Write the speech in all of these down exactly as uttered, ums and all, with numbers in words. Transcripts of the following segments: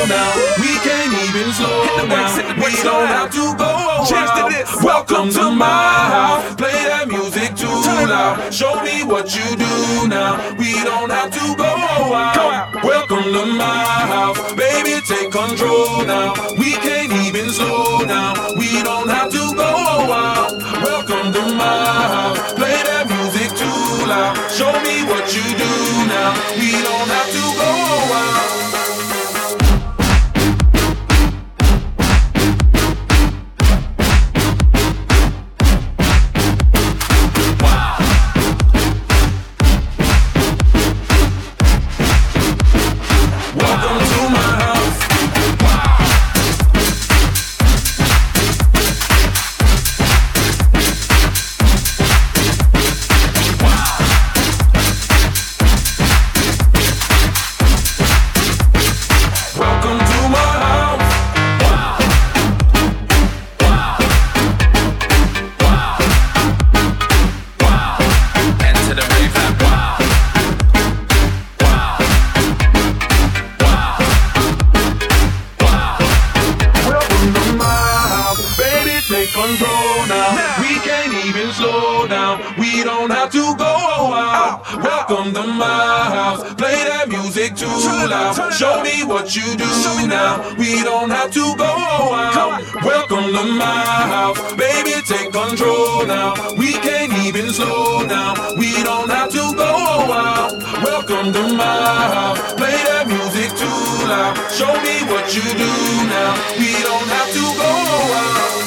now. We can't even slow down. We don't have to go wild. Welcome to my house. Play that music too loud. Show me what you do now. We don't have to go wild. Welcome to my house. Baby, take control now. We can't even slow down. We don't have to go wild. Welcome to my house. Play that music too loud. Show me what you do now. We don't have to go wild. Show me what you do now. We don't have to go wild. Welcome to my house. Baby, take control now. We can't even slow down. We don't have to go wild. Welcome to my house. Play that music too loud. Show me what you do now. We don't have to go wild.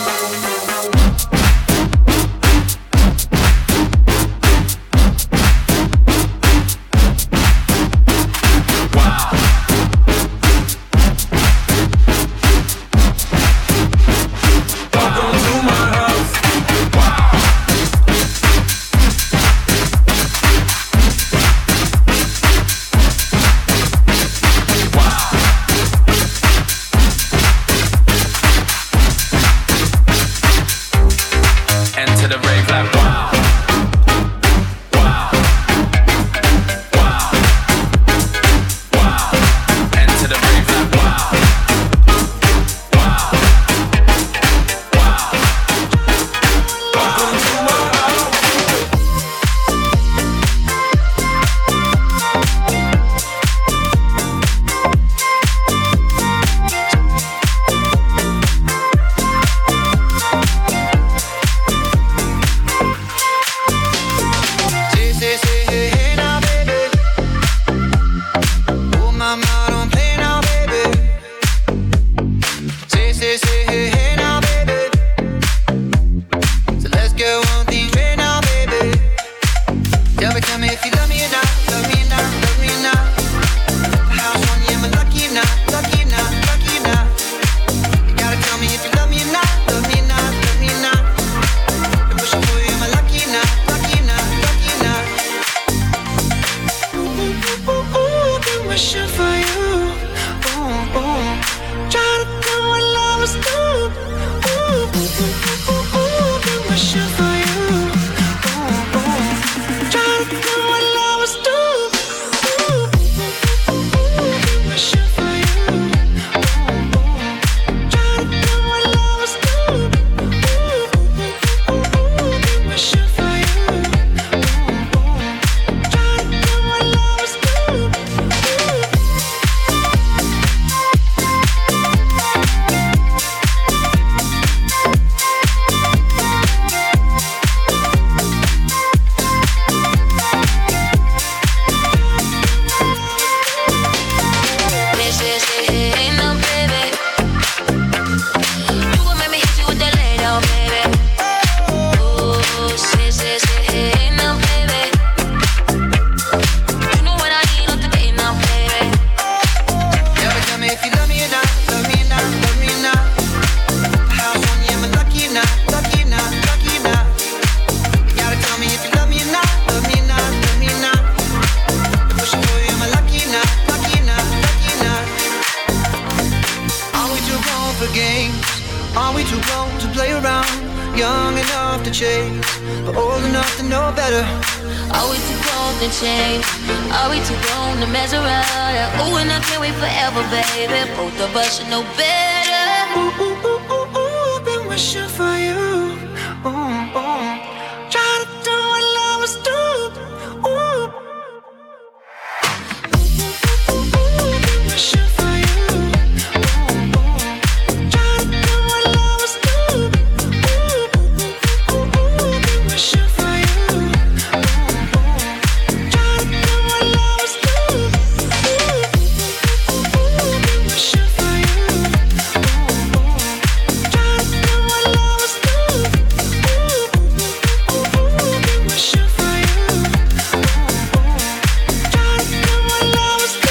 young enough to chase, but old enough to know better. Are we too grown to change? Are we too grown to measure up? Ooh, and I can't wait forever, baby. Both of us should know better. Ooh, ooh, ooh, ooh, ooh, been wishing for you. Ooh, ooh. Try to do what lovers do. Ooh. Ooh, ooh, ooh, ooh, been wishing for you. Ooh, ooh. Try to do what lovers do. Ooh, ooh, ooh, ooh, been wishing for you. Ooh, ooh. Try to do what lovers do. Ooh, ooh, ooh, been wishing for you. Ooh, ooh. Try to do what lovers do. Ooh, ooh, ooh, been wishing for you. Ooh, ooh. Try to do what lovers do.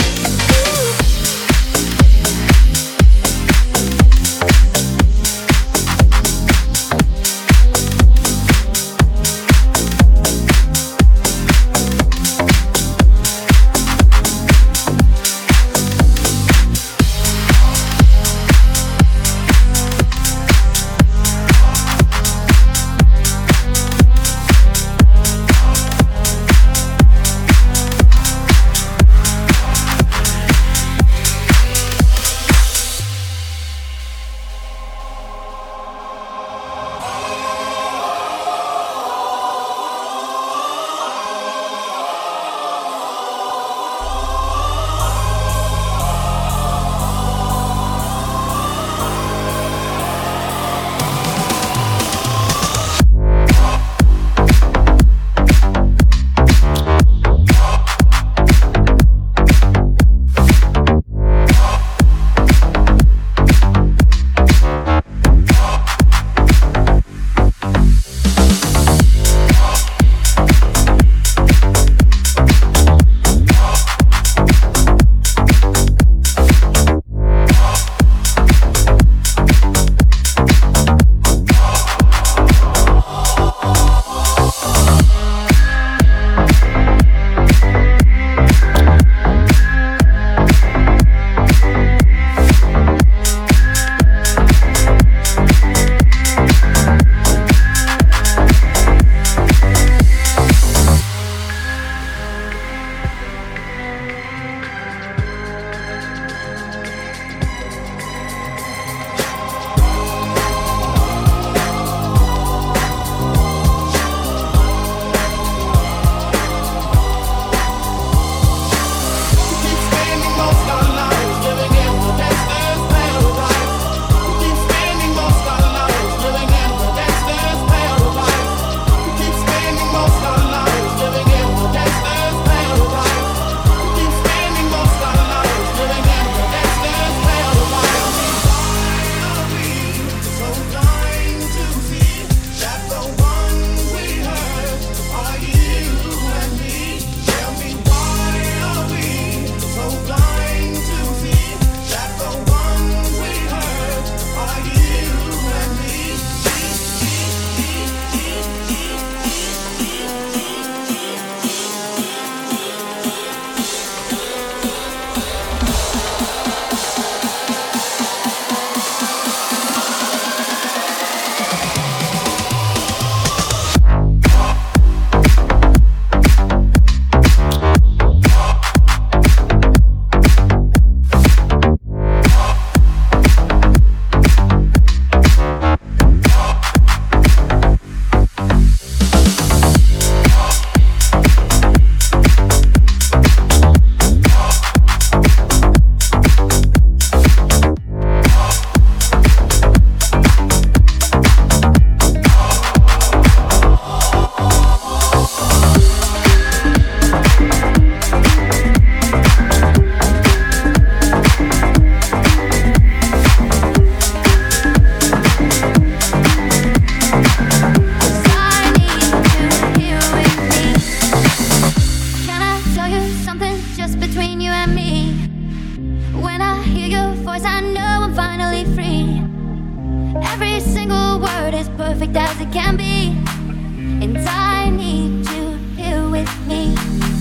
perfect as it can be, and I need you here with me.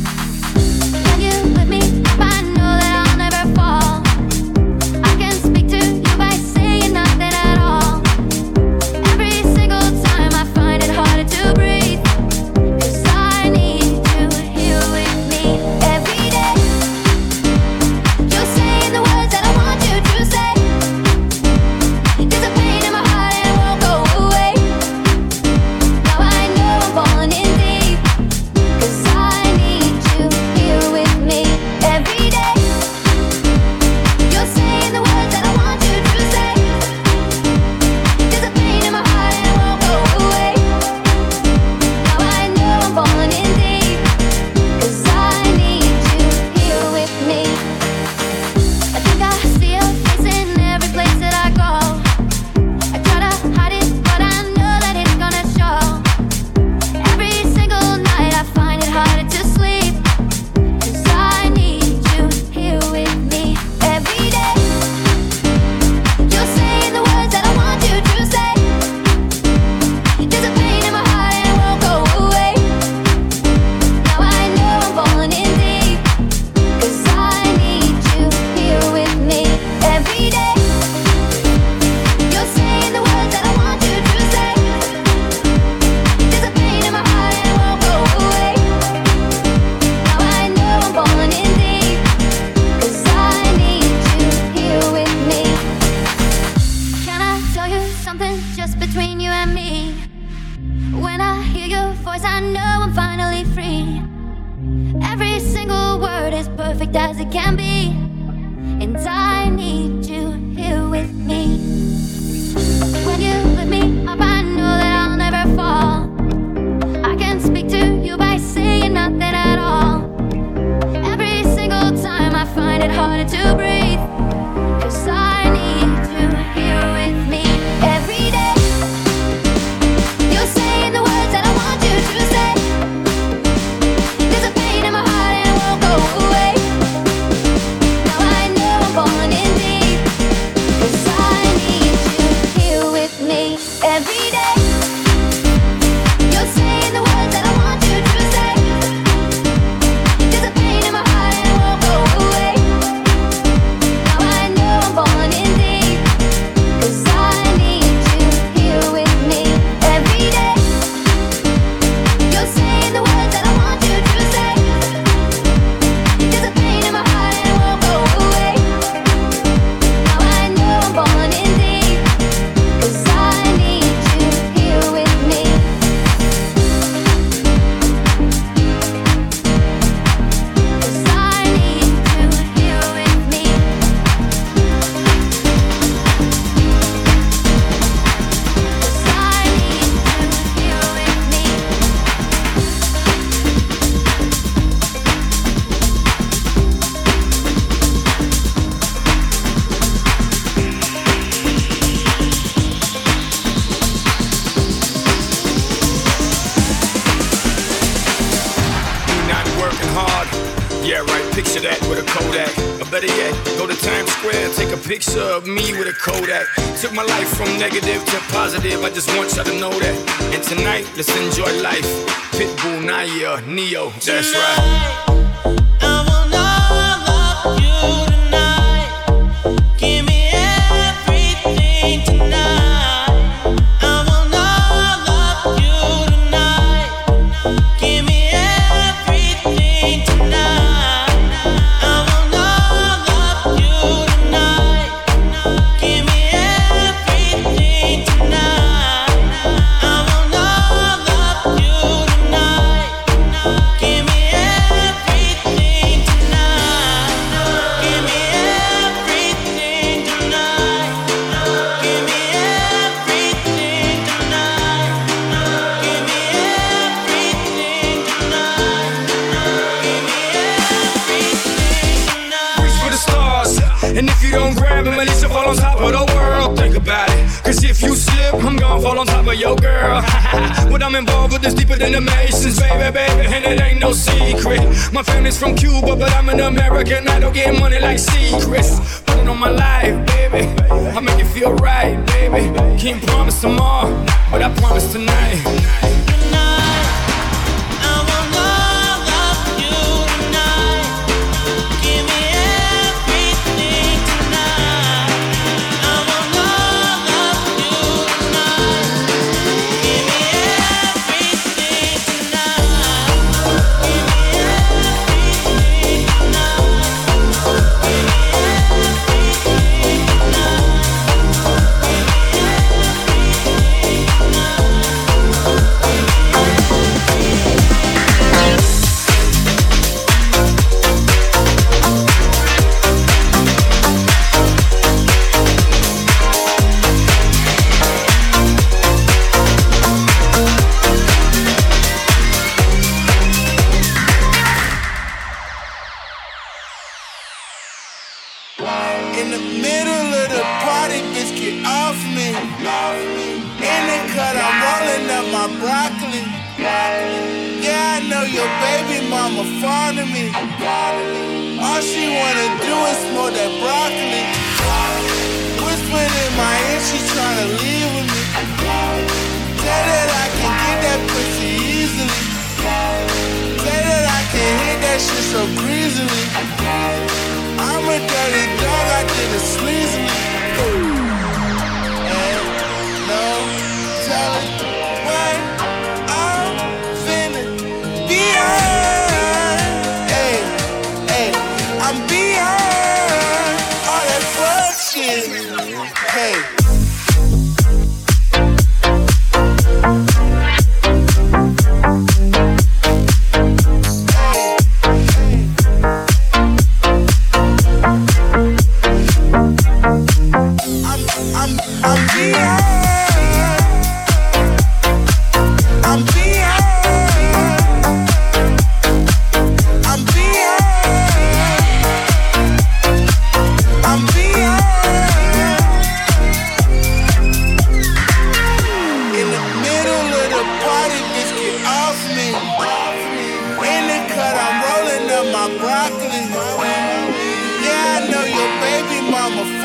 Can you with me if I know that I'll never fall? I can speak to you by saying nothing at all. Every single time I find it harder to breathe, 'cause I need perfect as it can be. And I need you here with me. When you lift me up, I know that I'll never fall. I can speak to you by saying nothing at all. Every single time I find it harder to breathe, 'cause I need you here with me. Every day you're saying the words that I want you to say. There's a pain in my heart and it won't go away. Now I know I'm falling in deep, 'cause I need you here with me. Every day you're saying the words that I want you to say. There's a pain in my heart and it won't go away. Now I know I'm falling in deep, 'cause I need you here with me. Every day you're saying the words that I want you to say. There's a pain in my heart and it won't go away. Now I know I'm falling in deep, 'cause I need you here with me. 'Cause I need you here with me. 'Cause I need you here with me. Me not working hard. Yeah, right, picture that with a Kodak. Or better yet, go to Times Square, take a picture of me with a Kodak. Took my life from negative to positive, I just want y'all to know that. And tonight, let's enjoy life. Pitbull, Naya, Neo, that's right. I wanna love you tonight. Give me everything tonight. I wanna love you tonight. Give me everything tonight. I wanna love you tonight. Give me everything tonight. I wanna love you tonight. Give me everything tonight. Give me everything tonight. Give me everything tonight. Give me everything tonight. Give me everything tonight. Reach for the stars, and if you don't grab him, at least you fall on top of the world. Think about it, 'cause if you slip, I'm gonna fall on top of your girl. What I'm involved with is deeper than the Masons, baby, baby, and it ain't no secret. My family's from Cuba, but I'm an American. I don't get money like secrets. Put it on my life, baby. I make it feel right, baby. Can't promise tomorrow, but I promise tonight. Tonight, I wanna love you tonight. Give me everything tonight. I wanna love you tonight. Give me everything tonight. Give me everything tonight. Give me everything In the middle of the party, bitch, get off me. In the cut, I'm rolling up my broccoli. Yeah, I know your baby mama fond of me. All she wanna do is smoke that broccoli. Whispering in my ear, she tryna leave with me. Tell that I can get that pussy easily. Tell that I can hit that shit so greasily. I'm a dirty dog, I did it sleazily. And no telling what I'm finna be on. Hey, hey, I'm beyond all that fuck shit. Hey. Hey, hey.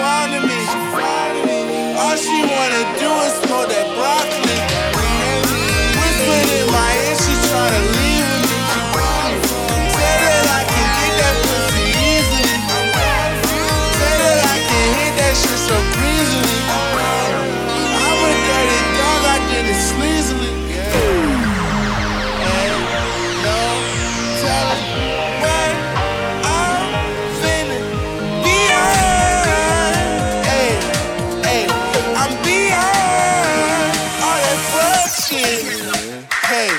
fond of me. All she wanna do is smoke that broccoli. Whispered in my ear, she tryna leave with me. Said that I can get that pussy easily. Said that I can hit that shit so breezily. I'm a dirty dog, I did it sleazily. And no telling when I'm finna be on. Hey, hey, I'm beyond all that bullshit. Hey.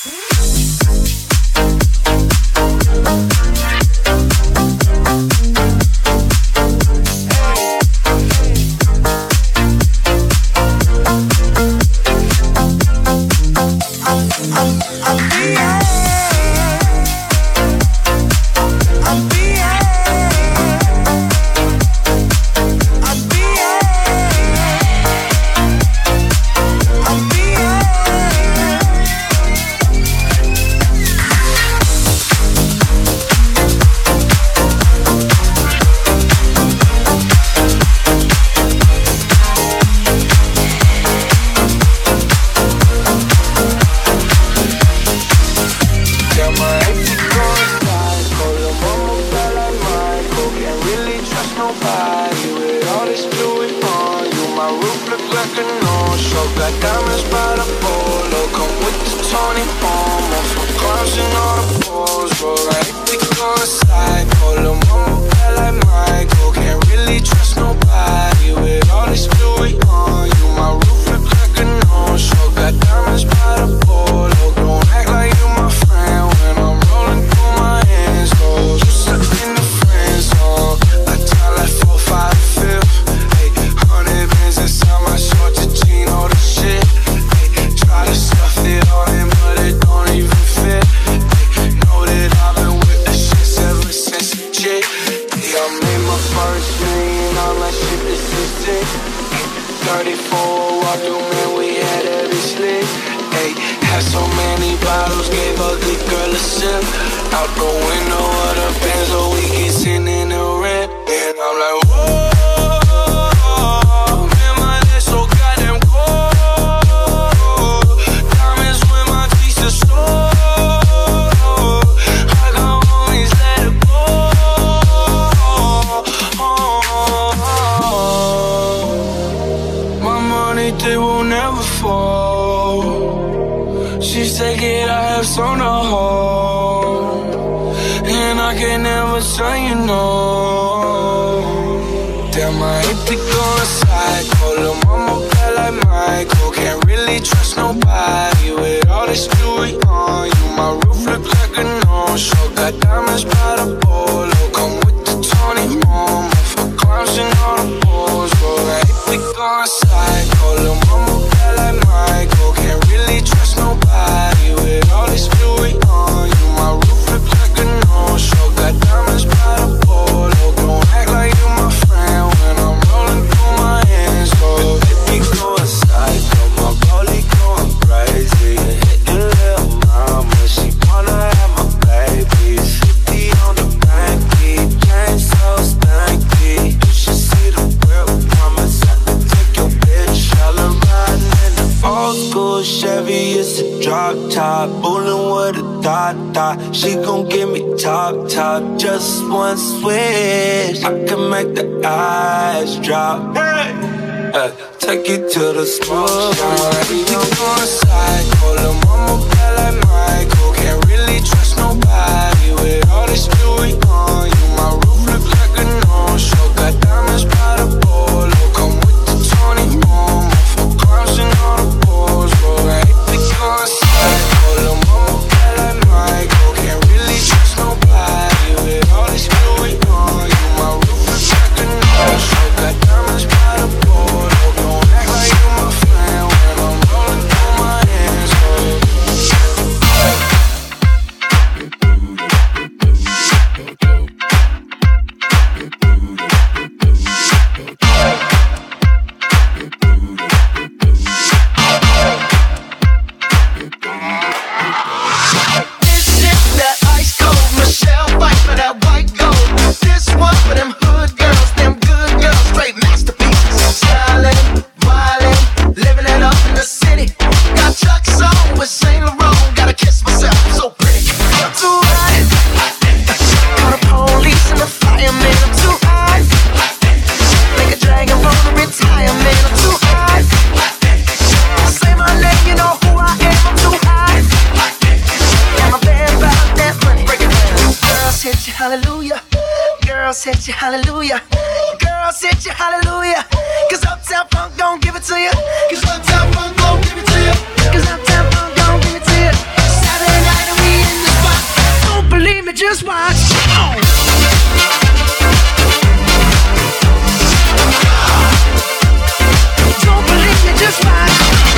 She gon' give me top, top, just one switch. I can make the eyes drop. Hey. Uh, take you to the smoke shop. We go inside, call her mama bad like Michael. Can't really trust nobody with all this jewelry on. You my roof look like a no-show. Got diamonds by the polo. Come with the Tony home. For clowns and all the balls. Roll right, we go inside, call her mama bad like Michael. Can't really trust nobody with all this jewelry on. You my roof look like a no-show. Got diamonds by the polo. Don't act like you my friend when I'm rolling through my hands. Oh. hit you hallelujah. Girls hit you hallelujah. Cause Uptown Funk gon' give it to you. Cause Uptown Funk gon' give it to you. Cause Uptown Funk gon' give it to you. Saturday night and we in the spot. Don't believe me, just watch. Come on. Don't believe me, just watch.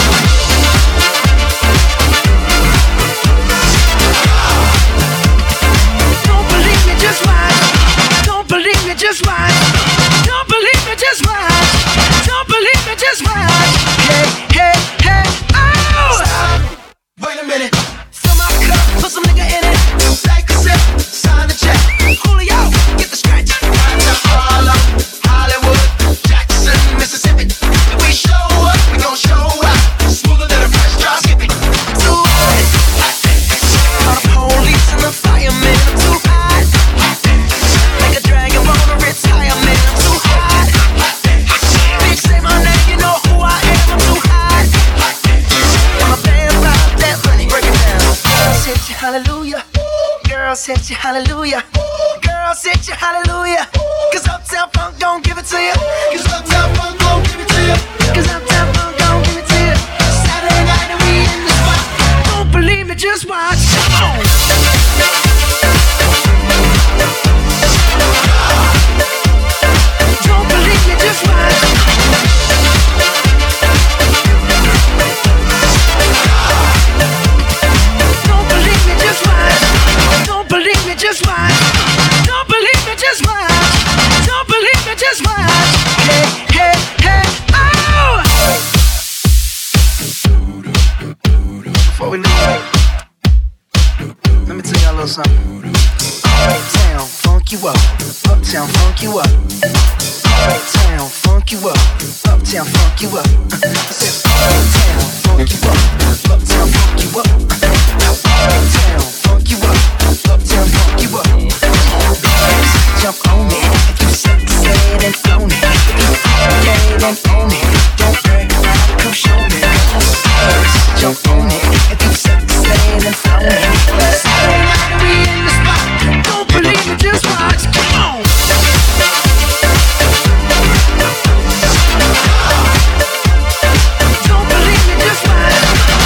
Don't believe me, just watch. Don't believe me, just watch. Don't believe me, just watch. Don't believe me, just watch. Hey, hey, hey, oh! Stop. Wait a minute. Fill my cup, put some nigga in it. Take a sip, sign the check. Julio, get the stretch. Right to Harlem, Hollywood, Jackson, Mississippi. If we show up, we gon' show out. Smoother than a fresh drop skipping. Too hot. All the police and the firemen. I'm too hot. Like a dragon, wanna retire, man. I'm too hot. Bitch, say my name, you know who I am. I'm too hot. I'm a band about that money. Break it down. Girls hit you hallelujah. Girls hit you hallelujah. Girls hit you hallelujah. Cause Uptown Funk gon' give it to you. Cause Uptown Funk gon' give it to you. Cause Uptown Funk gon' give it to you. Saturday night and we in the spot. Don't believe me, just watch. Come on. Don't believe me, just watch. Don't believe me, just watch. Don't believe me, just watch. Don't believe me, just watch. Don't believe me, just watch. Hey, hey, hey, oh! Before we leave, let me tell y'all a little something. Uptown, funk you up. Uptown, funk you up. Uptown, funk you up. Uptown, funk you up. I said, Uptown, funk you up. Uptown, funk you up. Uptown, funk you up. Uptown, funk you up. Jump on it. If you succeed and flown it. Yeah, then own it. Don't brag about it, come show me. Jump on it. If you succeed and flown it. Saturday night and we in the spot. Don't believe me, just watch. Come on. Don't believe me, just watch.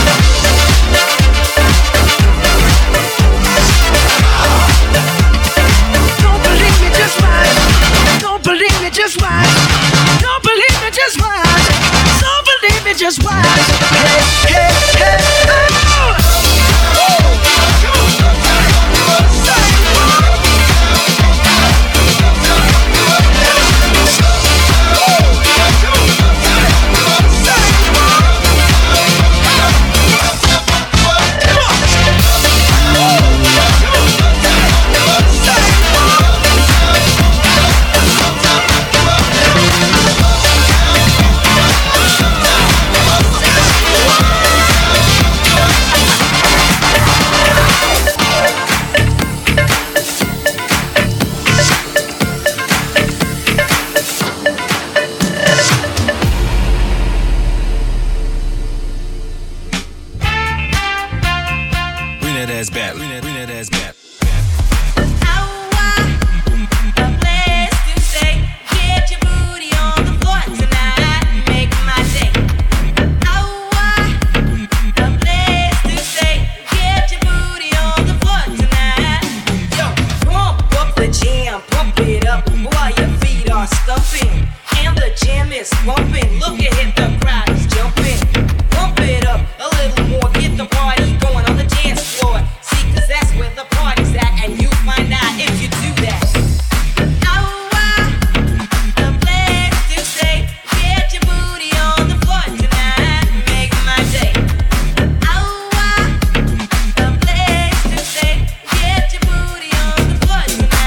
Don't believe me, just watch. Don't believe me, just watch. Don't believe me, just watch. Don't believe me, just watch. Hey, hey, hey, oh!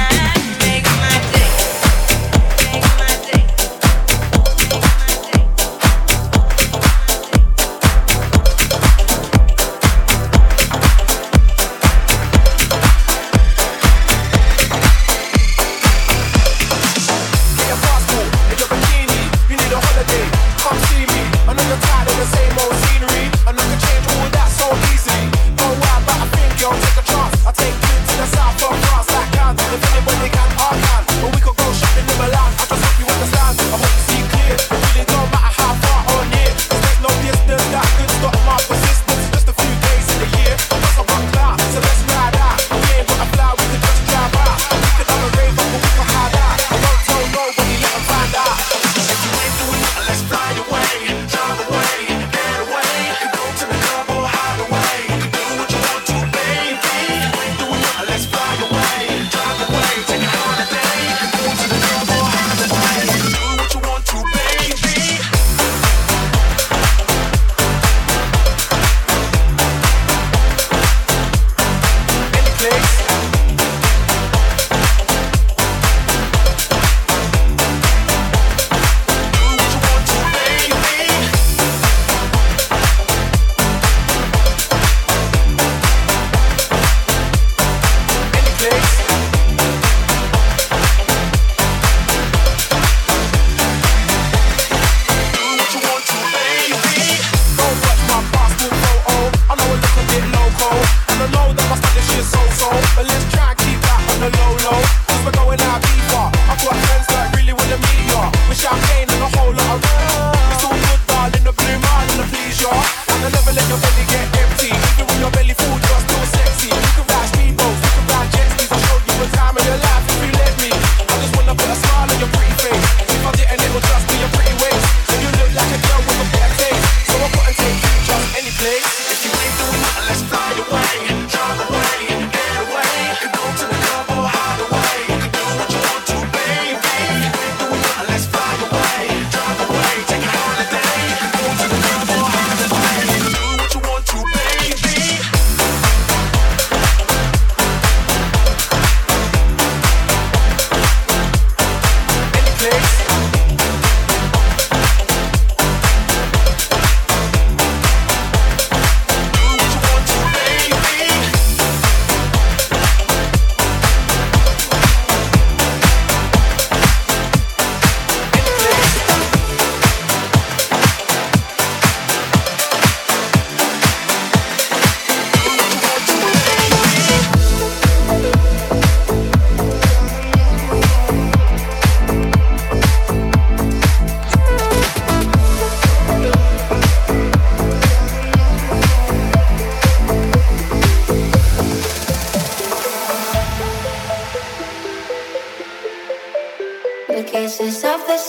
Make my day.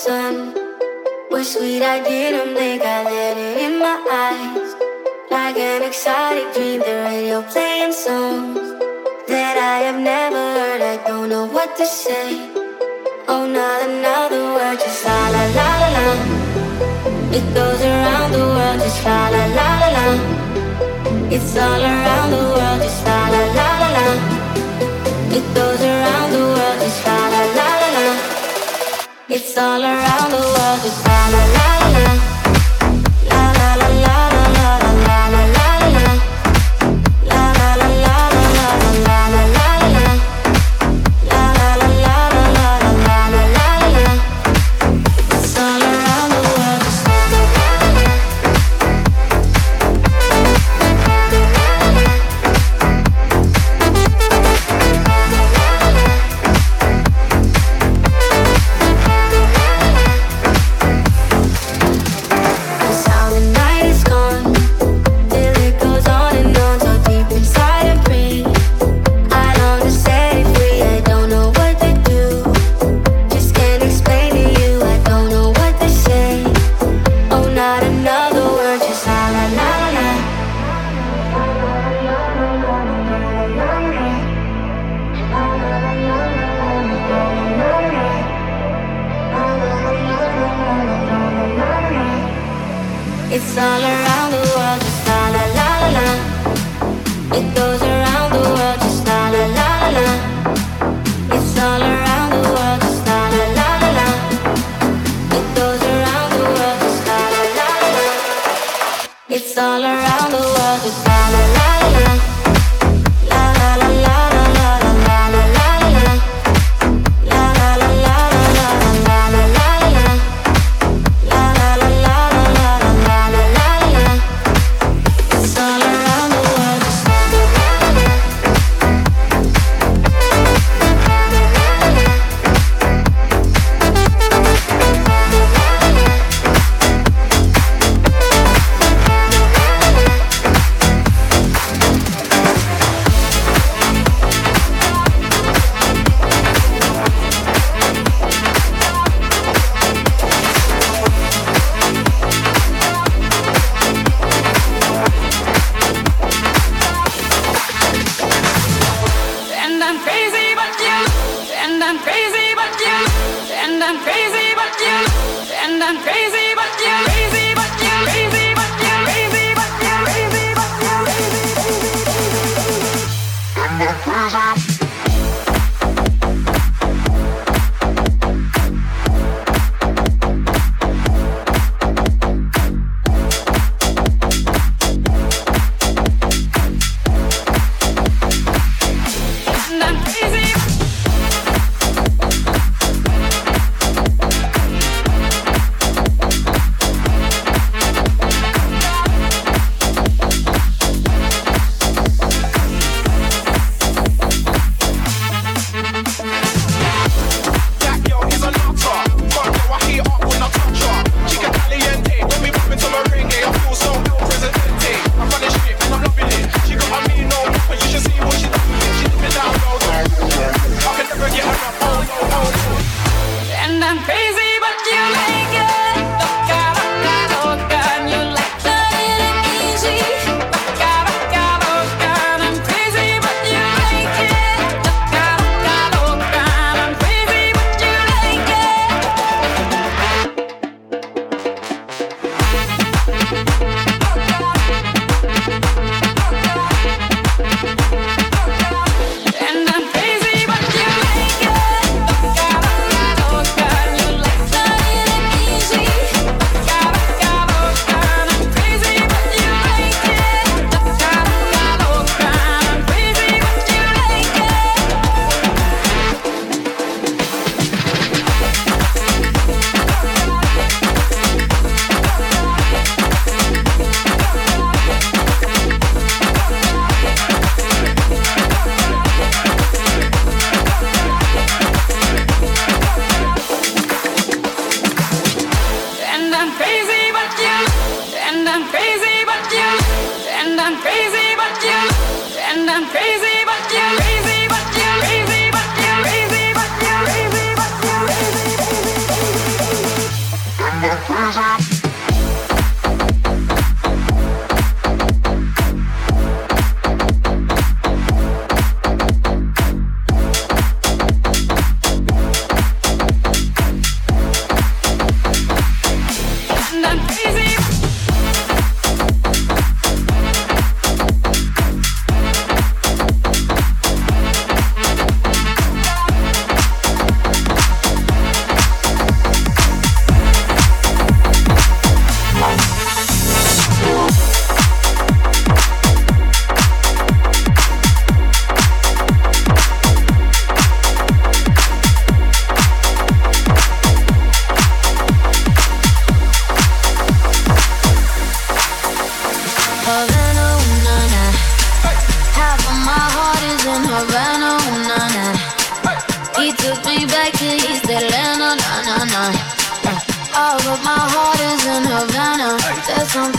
sun was sweet, I didn't blink, I let it in my eyes. Like an exotic dream, the radio playing songs that I have never heard, I don't know what to say. Oh, not another word, just la la la la la. It goes around the world, just la la la la la. It's all around the world, just la la la la la. It goes around the world, just la la la la la. It's all around the world, just la la la la la. La la la la la la la la la la. La la la la la la la la la la. La la la la la la la la la la. It's all around the world, just la la la la. It's all around the world, just la la la la la. It goes around the world, just la la la la la. It's all around the world, just la la la la la. It goes around the world, just la la la la la. It's all around the world, just la la la la la. La la la la la la la la la la. La la la la la la la la la. La la la la la la la la la. It's all around the world, just la la la la. And I'm crazy but you, and I'm crazy but you, and I'm crazy but you, and I'm crazy but you, crazy but you, crazy but you, crazy but you, crazy but you, and I'm crazy. And I'm crazy. That girl is a nutter. But yo, I heat up when I touch her. Chica caliente, got me bumping to merengue. I feel so El Presidente. I'm running shit and I'm loving it. She got a mean no look, but you should see what she doing. She dip it down low. I can never get enough. Oh no, oh no. And I'm crazy, but you like it. Loca, loca, loca, and you like it easy. Loca, loca, loca, and I'm crazy, but you like it. Loca, loca, loca, and I'm crazy, but you like it. And I'm crazy, but you like it. Loca, loca, loca, and you like it easy. Loca, loca, loca, and I'm crazy, but you like it. Loca, loca, loca, and I'm crazy, but you like it. And I'm crazy but you, and I'm crazy but you, and I'm crazy but you, and I'm crazy but you, crazy but you, crazy but you, crazy but you, crazy but you, crazy but you. All of my heart is in Havana. There's something